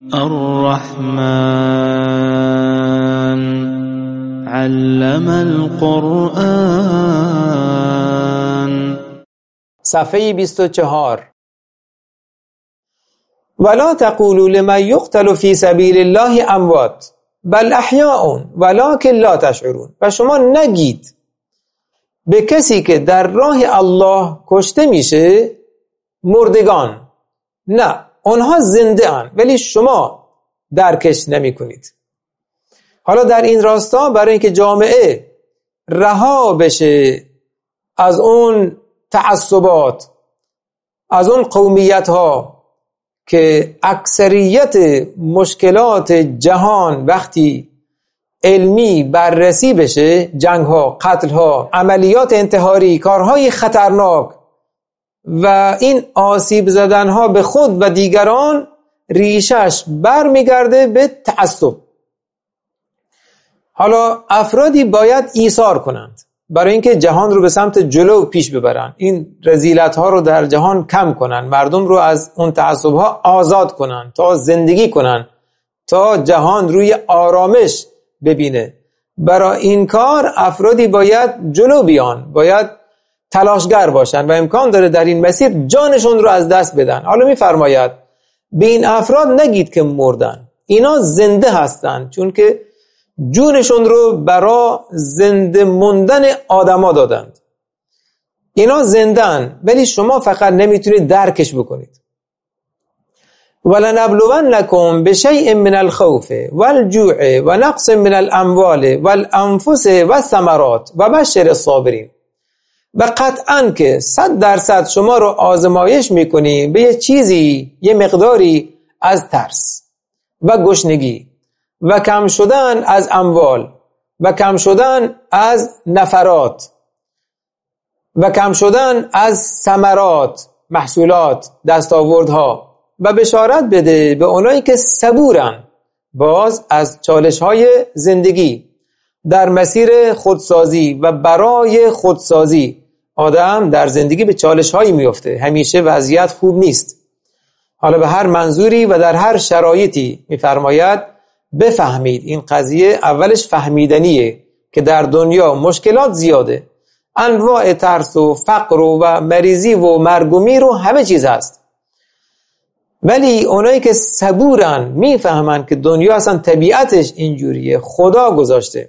الرحمن علم القرآن. صفحه 24. ولا تقولوا لمن يقتل في سبیل الله اموات بل احیاء ولکن لا تشعرون. و شما نگید به کسی که در راه الله کشته میشه مردگان، نه، اونها زنده اند ولی شما درکش نمی کنید. حالا در این راستا برای اینکه جامعه رها بشه از اون تعصبات، از اون قومیت ها که اکثریت مشکلات جهان وقتی علمی بررسی بشه، جنگ ها، قتل ها، عملیات انتحاری، کارهای خطرناک و این آسیب زدن ها به خود و دیگران ریشش برمیگرده به تعصب. حالا افرادی باید ایثار کنند برای اینکه جهان رو به سمت جلو پیش ببرن، این رذیلت ها رو در جهان کم کنن، مردم رو از اون تعصب ها آزاد کنن تا زندگی کنن، تا جهان روی آرامش ببینه. برای این کار افرادی باید جلو بیان، باید تلاشگر باشن و امکان داره در این مسیر جانشون رو از دست بدن. حالا میفرماید به این افراد نگید که مردن، اینا زنده هستن، چون که جونشون رو برای زنده موندن آدما دادند. اینا زندن ولی شما فقط نمیتونید درکش بکنید. ولنبلونکم بشیء من الخوف والجوع ونقص من الاموال والانفس والثمرات وبشر الصابرین. و قطعاً که 100% شما رو آزمایش میکنیم به یه چیزی، یه مقداری از ترس و گشنگی و کم شدن از اموال و کم شدن از نفرات و کم شدن از ثمرات، محصولات، دستاوردها، و بشارت بده به اونایی که صبورن باز از چالش‌های زندگی در مسیر خودسازی و برای خودسازی. آدم در زندگی به چالش‌هایی میفته، همیشه وضعیت خوب نیست. حالا به هر منظوری و در هر شرایطی میفرماید بفهمید. این قضیه اولش فهمیدنیه که در دنیا مشکلات زیاده، انواع ترس و فقر و مریضی و مرگ و میر و همه چیز هست، ولی اونایی که صبورن میفهمن که دنیا اصلا طبیعتش اینجوریه، خدا گذاشته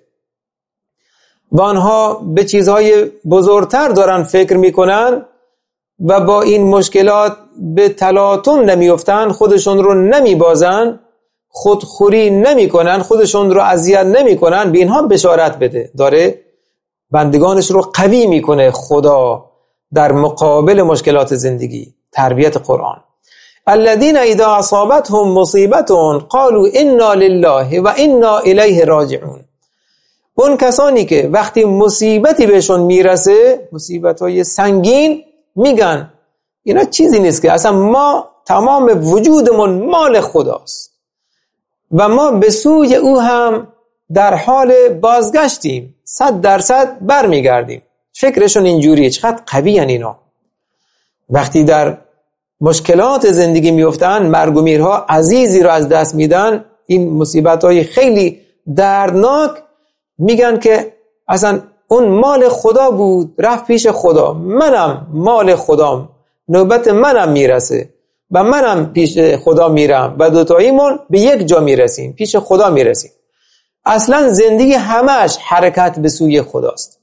و آنها به چیزهای بزرگتر دارن فکر میکنن و با این مشکلات به تلاطم نمیفتن، خودشون رو نمیبازن، خودخوری نمیکنن، خودشون رو اذیت نمیکنن. به اینها بشارت بده، داره بندگانش رو قوی میکنه خدا در مقابل مشکلات زندگی. تربیت قرآن. الذين اذا اصابتهم مصیبه قالوا انا لله و انا الیه راجعون. اون کسانی که وقتی مصیبتی بهشون میرسه، مصیبت‌های سنگین، میگن اینا چیزی نیست، که اصلا ما تمام وجودمون مال خداست و ما به سوی او هم در حال بازگشتیم، 100% برمیگردیم. فکرشون اینجوریه. چقدر قوی ان اینا. وقتی در مشکلات زندگی میفتن، مرگ و میرها، عزیزی رو از دست میدن، این مصیبت‌های خیلی دردناک، میگن که اصلا اون مال خدا بود، رفت پیش خدا، منم مال خدام، نوبت منم میرسه و منم پیش خدا میرم و دوتاییمون به یک جا میرسیم، پیش خدا میرسیم. اصلا زندگی همش حرکت به سوی خداست.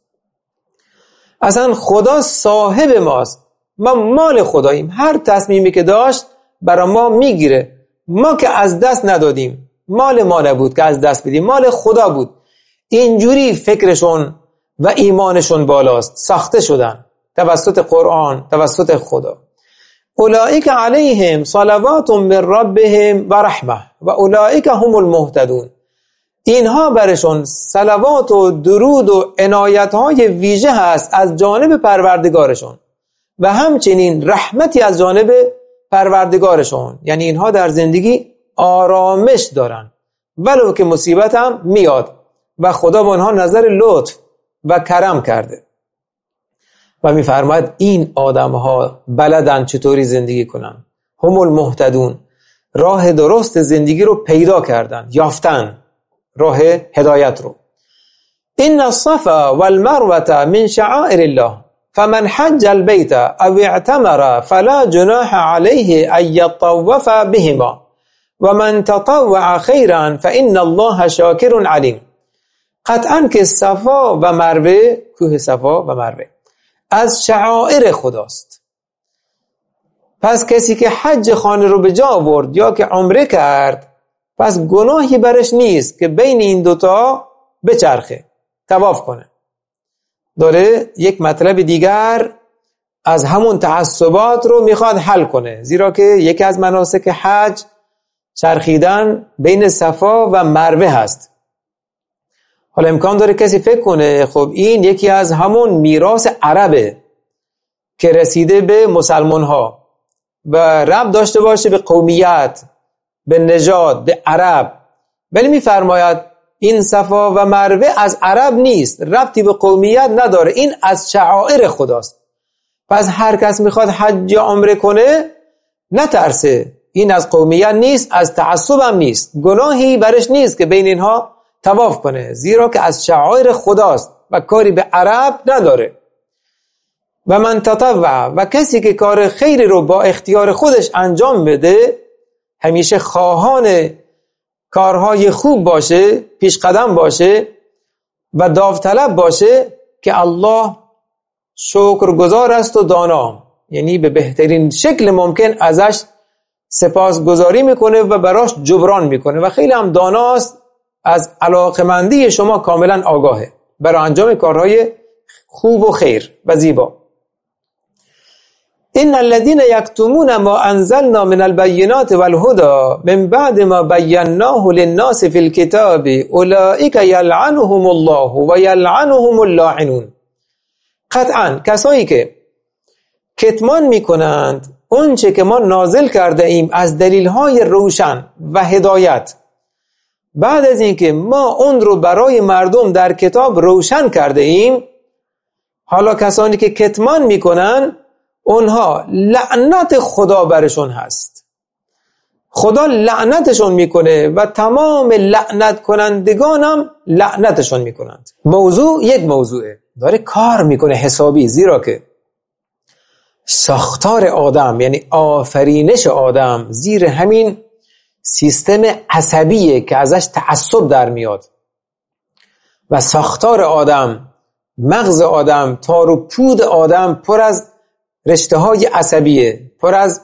اصلا خدا صاحب ماست، ما مال خداییم. هر تصمیمی که داشت برای ما میگیره. ما که از دست ندادیم، مال ما نبود که از دست بدیم، مال خدا بود. اینجوری فکرشون و ایمانشون بالاست، ساخته شدن توسط قرآن، توسط خدا. اولئک علیهم صلوات من ربهم و رحمه و اولئک هم المهتدون. اینها برشون صلوات و درود و عنایت‌های ویژه هست از جانب پروردگارشون و همچنین رحمتی از جانب پروردگارشون. یعنی اینها در زندگی آرامش دارن ولو که مصیبت هم میاد و خدا به آنها نظر لطف و کرم کرده. و میفرماید این آدم‌ها بلدن چطوری زندگی کنن. هم المهتدون. راه درست زندگی رو پیدا کردن، یافتن راه هدایت رو. ان الصفا والمروه من شعائر الله فمن حج البيت او اعتمر فلا جناح عليه ان يطوف بهما ومن تطوع خيرا فان الله شاکر علیم. قطعا که صفا و مروه، کوه صفا و مروه از شعائر خداست. پس کسی که حج خانه رو به جا آورد یا که عمره کرد، پس گناهی برش نیست که بین این دوتا بچرخه، طواف کنه. داره یک مطلب دیگر از همون تعصبات رو میخواد حل کنه، زیرا که یکی از مناسک حج چرخیدن بین صفا و مروه هست. حالا امکان داره کسی فکر کنه خب این یکی از همون میراث عربه که رسیده به مسلمان ها و ربط داشته باشه به قومیت، به نژاد، به عرب. ولی میفرماید این صفا و مروه از عرب نیست، ربطی به قومیت نداره، این از شعائر خداست. پس هر کس میخواد حج یا عمره کنه نترسه، این از قومیت نیست، از تعصب هم نیست، گناهی برش نیست که بین اینها طواف کنه، زیرا که از شعائر خداست و کاری به عرب نداره. و من تطوع، و کسی که کار خیری رو با اختیار خودش انجام بده، همیشه خواهان کارهای خوب باشه، پیش قدم باشه و داوطلب باشه که الله شکرگزار است و دانا، یعنی به بهترین شکل ممکن ازش سپاسگزاری میکنه و براش جبران میکنه و خیلی هم داناست، از علاقمندی شما کاملا آگاهه برای انجام کارهای خوب و خیر و زیبا. ان الذين يكتمون ما انزلنا من البينات والهدى من بعد ما بيناه للناس في الكتاب اولئك يلعنهم الله ويلعنهم اللاعنون. قطعا کسایی که کتمان میکنند اون چه که ما نازل کرده ایم از دلیل‌های روشن و هدایت، بعد از اینکه ما اون رو برای مردم در کتاب روشن کرده ایم، حالا کسانی که کتمان میکنن اونها لعنت خدا برشون هست، خدا لعنتشون میکنه و تمام لعنت کنندگان هم لعنتشون میکنند. موضوع یک موضوعه، داره کار میکنه حسابی، زیرا که ساختار آدم یعنی آفرینش آدم زیر همین سیستم عصبیه که ازش تعصب در میاد و ساختار آدم، مغز آدم، تار و پود آدم پر از رشته های عصبیه، پر از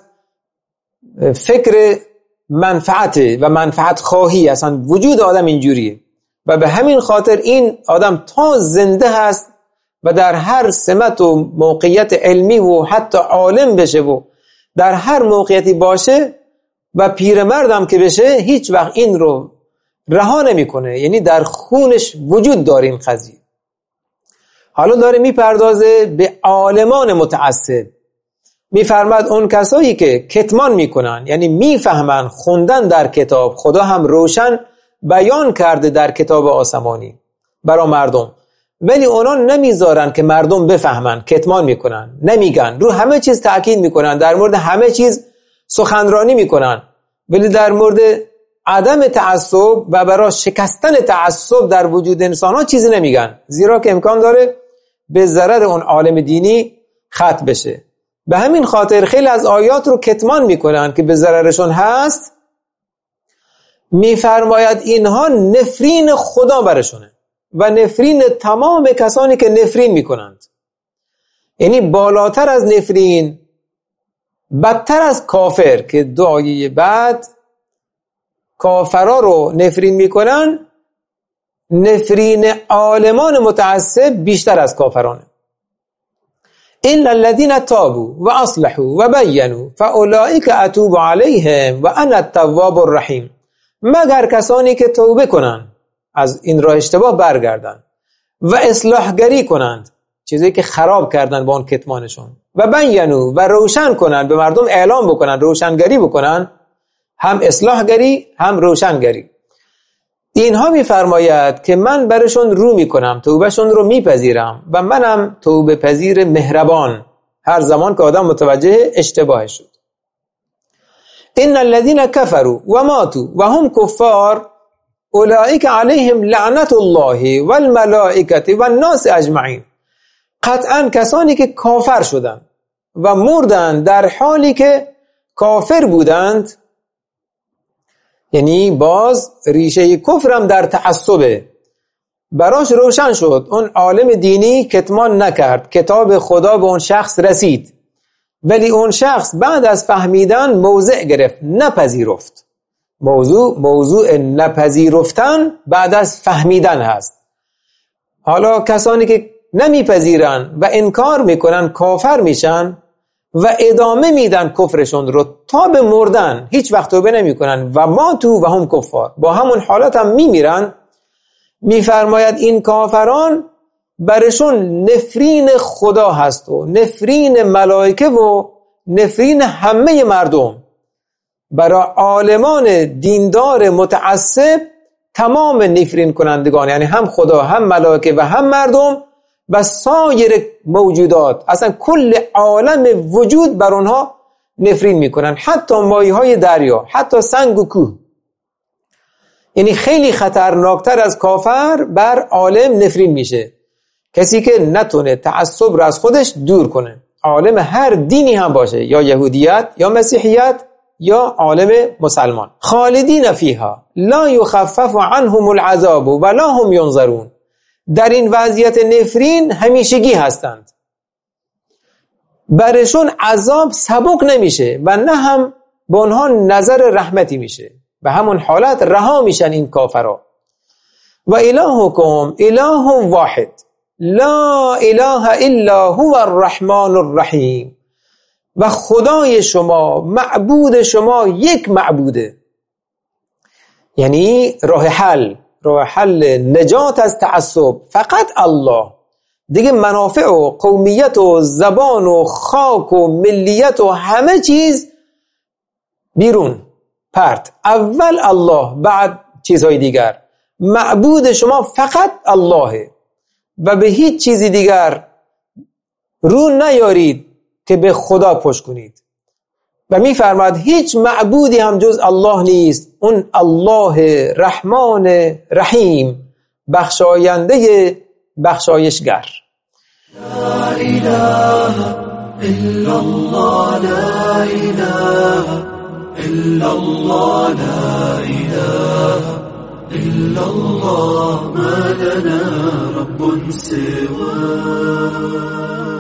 فکر منفعته و منفعت خواهی. اصلا وجود آدم اینجوریه و به همین خاطر این آدم تا زنده هست و در هر سمت و موقعیت علمی و حتی عالم بشه و در هر موقعیتی باشه و پیرمردم که بشه هیچ وقت این رو رها نمیکنه، یعنی در خونش وجود داره این قضیه. حالا داره میپردازه به عالمان متعصب، میفرماد اون کسایی که کتمان میکنن، یعنی میفهمن، خوندن در کتاب، خدا هم روشن بیان کرده در کتاب آسمانی برای مردم، ولی اونا نمیذارن که مردم بفهمن، کتمان میکنن، نمیگن، رو همه چیز تأکید میکنن، در مورد همه چیز سخنرانی میکنن، ولی در مورد عدم تعصب و برای شکستن تعصب در وجود انسان ها چیزی نمیگن، زیرا که امکان داره به ضرر اون عالم دینی ختم بشه. به همین خاطر خیلی از آیات رو کتمان میکنن که به ضررشون هست. میفرماید اینها نفرین خدا برشونه و نفرین تمام کسانی که نفرین میکنند، یعنی بالاتر از نفرین بدتر از کافر، که دو آیه بعد کافرها رو نفرین میکنن، نفرین عالمان متعصب بیشتر از کافرانه. الا الذين تابوا واصلحوا وبينوا فاولئك اتوب عليهم وانا التواب الرحیم. مگر کسانی که توبه کنند، از این راه اشتباه برگردند و اصلاحگری کنند، چیزی که خراب کردن با اون کتمانشون، و بینوا و روشن کنند، به مردم اعلام بکنند، روشنگری بکنند، هم اصلاحگری هم روشنگری. اینها میفرماید که من برشون رو میکنم، توبهشون رو میپذیرم و منم توبه پذیر مهربان، هر زمان که آدم متوجه اشتباهش شد. ان الذين كفروا وماتوا وهم كفار اولئک علیهم لعنت الله والملائکه والناس اجمعین. قطعا کسانی که کافر شدند و مردند در حالی که کافر بودند، یعنی باز ریشه کفرم در تعصبه، براش روشن شد، اون عالم دینی کتمان نکرد، کتاب خدا به اون شخص رسید، ولی اون شخص بعد از فهمیدن موضع گرفت، نپذیرفت. موضوع نپذیرفتن بعد از فهمیدن هست. حالا کسانی که نمیپذیرن و انکار میکنن کافر میشن و ادامه میدن کفرشون رو تا به مردن، هیچ وقت توبه نمیکنن و ماتوا و هم کفار، با همون حالت هم میمیرن. میفرماید این کافران برشون نفرین خدا هست و نفرین ملائکه و نفرین همه مردم. برای عالمان دیندار متعصب تمام نفرین کنندگان، یعنی هم خدا هم ملائکه و هم مردم و سایر موجودات، اصلا کل عالم وجود بر اونها نفرین میکنن، حتی مایه های دریا، حتی سنگ و کوه. یعنی خیلی خطرناکتر از کافر بر عالم نفرین میشه کسی که نتونه تعصب رو از خودش دور کنه، عالم هر دینی هم باشه، یا یهودیت یا مسیحیت یا عالم مسلمان. خالدین فیها لا یخفف عنهم العذاب ولا هم ینظرون. در این وضعیت نفرین همیشگی هستند، برشون عذاب سبک نمیشه و نه هم به اونها نظر رحمتی میشه، به همون حالت رها میشن این کافرها. و الهکم اله واحد لا اله الا هو الرحمن الرحیم. و خدای شما، معبود شما یک معبوده، یعنی راه حل نجات از تعصب فقط الله. دیگه منافع و قومیت و زبان و خاک و ملیت و همه چیز بیرون پرت، اول الله بعد چیزهای دیگر. معبود شما فقط اللهه و به هیچ چیزی دیگر رو نیارید که به خدا پشت کنید. و می‌فرماید هیچ معبودی هم جز الله نیست، اون الله رحمان رحیم، بخشاینده بخشایشگر. لا اله الا الله، لا اله الا الله، لا اله الا الله، ما لنا رب سواه.